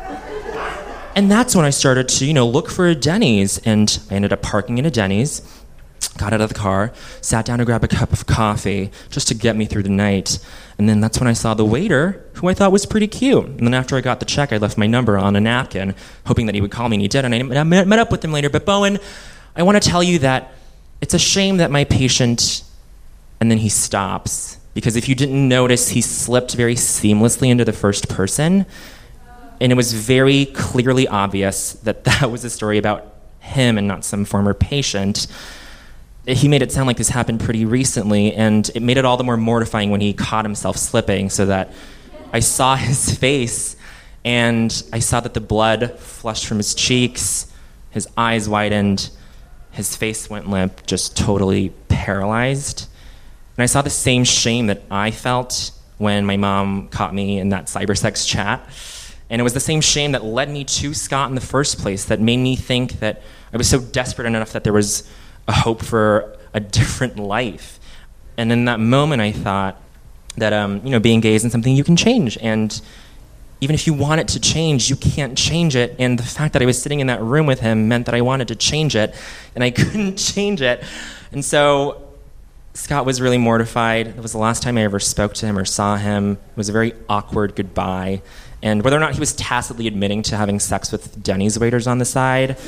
And that's when I started to, look for a Denny's, and I ended up parking in a Denny's, got out of the car, sat down to grab a cup of coffee just to get me through the night. And then that's when I saw the waiter, who I thought was pretty cute. And then after I got the check, I left my number on a napkin, hoping that he would call me, and he did. And I met up with him later. But Bowen, I want to tell you that it's a shame that my patient... And then he stops, because if you didn't notice, he slipped very seamlessly into the first person. And it was very clearly obvious that that was a story about him and not some former patient. He made it sound like this happened pretty recently, and it made it all the more mortifying when he caught himself slipping, so that I saw his face, and I saw that the blood flushed from his cheeks, his eyes widened, his face went limp, just totally paralyzed. And I saw the same shame that I felt when my mom caught me in that cybersex chat. And it was the same shame that led me to Scott in the first place, that made me think that I was so desperate enough that there was a hope for a different life. And in that moment, I thought that, being gay isn't something you can change. And even if you want it to change, you can't change it. And the fact that I was sitting in that room with him meant that I wanted to change it, and I couldn't change it. And so Scott was really mortified. It was the last time I ever spoke to him or saw him. It was a very awkward goodbye. And whether or not he was tacitly admitting to having sex with Denny's waiters on the side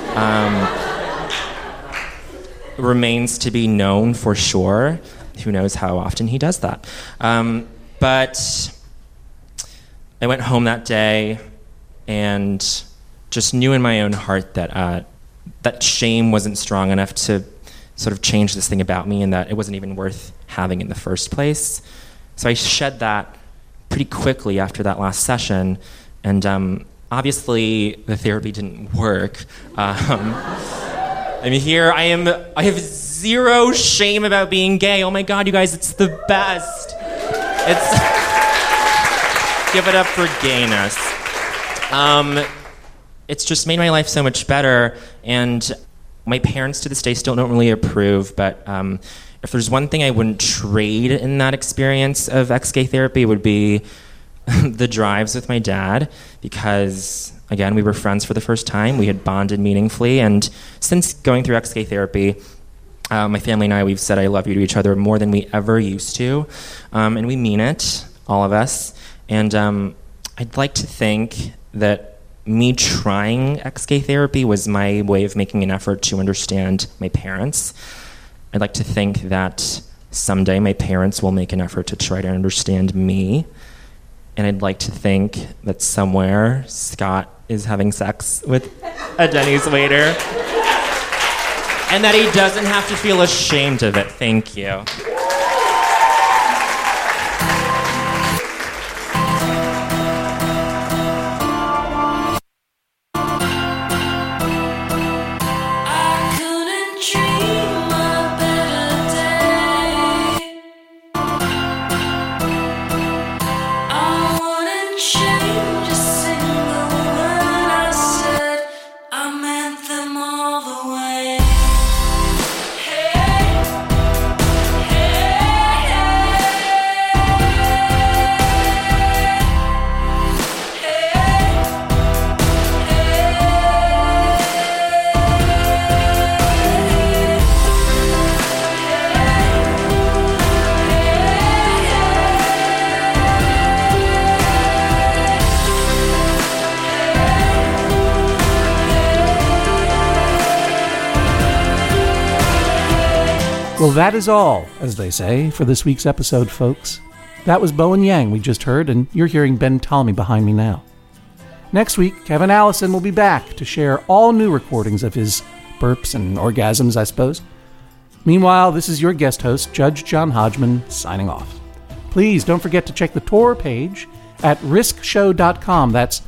remains to be known for sure. Who knows how often he does that. But I went home that day and just knew in my own heart that that shame wasn't strong enough to sort of change this thing about me, and that it wasn't even worth having in the first place. So I shed that pretty quickly after that last session, and obviously the therapy didn't work. I'm here, I have zero shame about being gay. Oh my God, you guys, it's the best. Give it up for gayness. It's just made my life so much better, and my parents to this day still don't really approve, but if there's one thing I wouldn't trade in that experience of ex-gay therapy, it would be the drives with my dad because, again, we were friends for the first time. We had bonded meaningfully. And since going through XK therapy, my family and I, we've said I love you to each other more than we ever used to. And we mean it, all of us. And I'd like to think that me trying XK therapy was my way of making an effort to understand my parents. I'd like to think that someday my parents will make an effort to try to understand me. And I'd like to think that somewhere Scott is having sex with a Denny's waiter. And that he doesn't have to feel ashamed of it. Thank you. Well, that is all, as they say, for this week's episode, folks. That was Bowen Yang we just heard, and you're hearing Ben Ptolemy behind me now. Next week, Kevin Allison will be back to share all new recordings of his burps and orgasms, I suppose. Meanwhile, this is your guest host, Judge John Hodgman, signing off. Please don't forget to check the tour page at riskshow.com. That's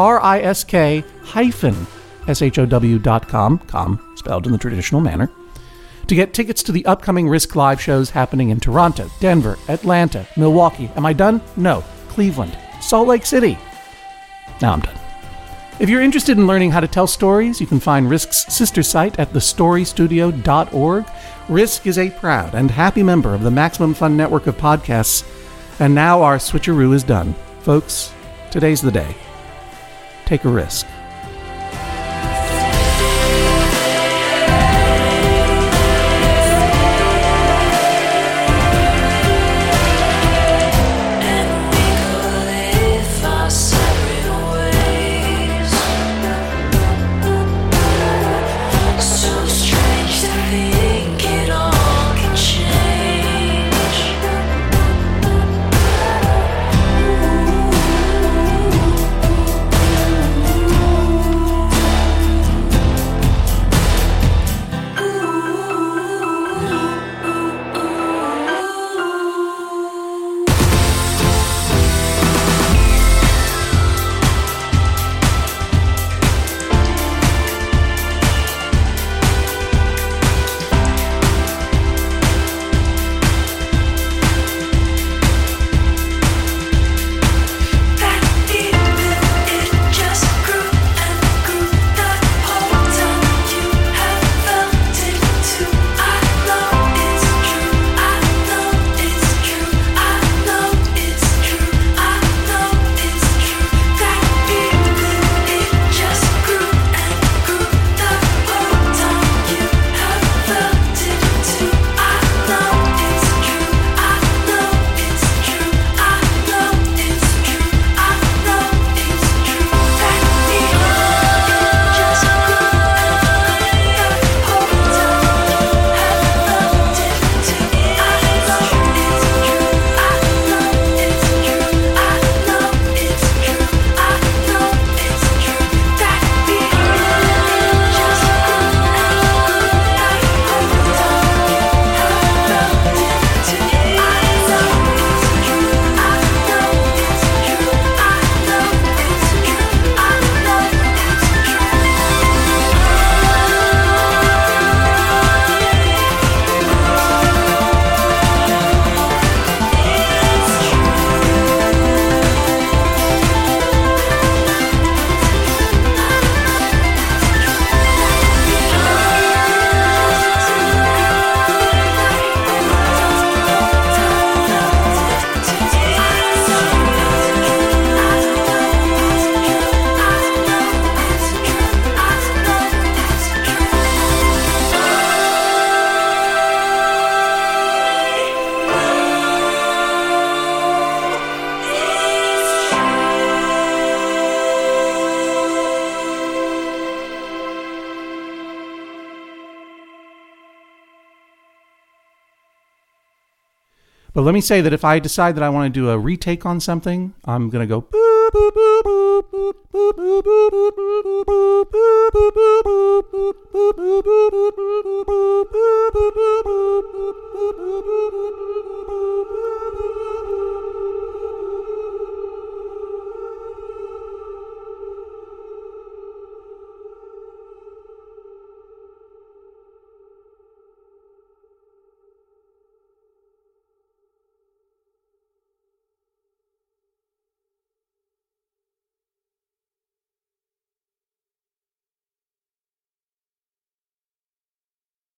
risk-show.com, com spelled in the traditional manner, to get tickets to the upcoming Risk Live shows happening in Toronto, Denver, Atlanta, Milwaukee. Am I done? No. Cleveland, Salt Lake City. Now I'm done. If you're interested in learning how to tell stories, you can find Risk's sister site at thestorystudio.org. Risk is a proud and happy member of the Maximum Fun network of podcasts, and now our switcheroo is done. Folks, today's the day. Take a risk. But let me say that if I decide that I want to do a retake on something, I'm going to go boop, boop, boop, boop, boop, boop, boop, boop, boop,